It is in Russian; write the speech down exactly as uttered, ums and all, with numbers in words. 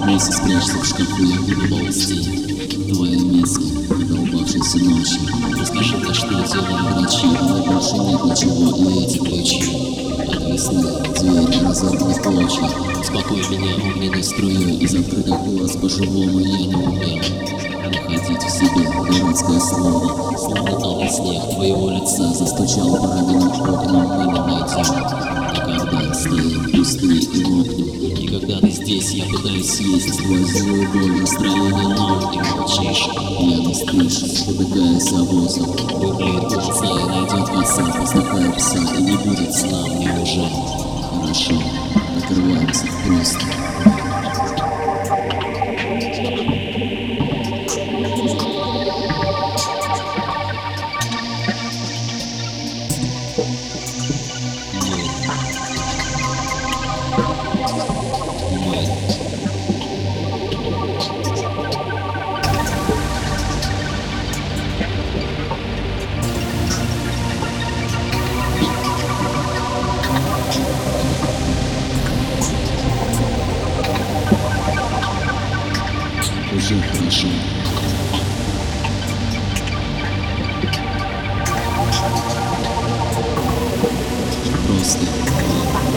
Бойся, спрячься в шкафу, я буду ползти. Твое место, долбавшейся ночи. Расскажи мне, что делали врачи. Но больше нет ничего, и эти ключи от весны, дверь разорваны в клочья. Успокой меня огненной струей. Из открытых глаз по-живому я не умею находить в себе дурацкое слово. Словно талый снег твоего лица застучал по раненым окнам, мы не найдем. Никогда стоим пустые и мокнем. И когда ты здесь, я пытаюсь съесть твою злую боль, настроение, но ты молчишь. Пьяный спишь, побегая с обозом. Выплеет глаза и найдет коса, познакая пса, и не будет сна. Мне уже хорошо, накрываемся просто. Уже хорошо. Просто